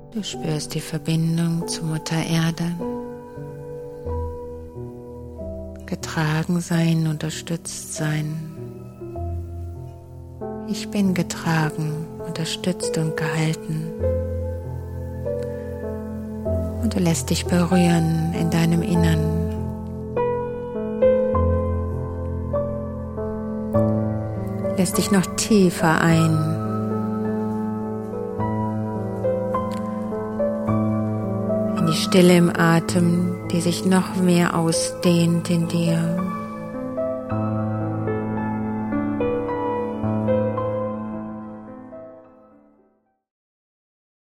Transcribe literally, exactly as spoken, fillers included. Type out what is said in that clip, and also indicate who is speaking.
Speaker 1: Du spürst die Verbindung zu Mutter Erde. Getragen sein, unterstützt sein. Ich bin getragen, unterstützt und gehalten. Und du lässt dich berühren in deinem Innern. Lässt dich noch tiefer ein. In die Stille im Atem, die sich noch mehr ausdehnt in dir.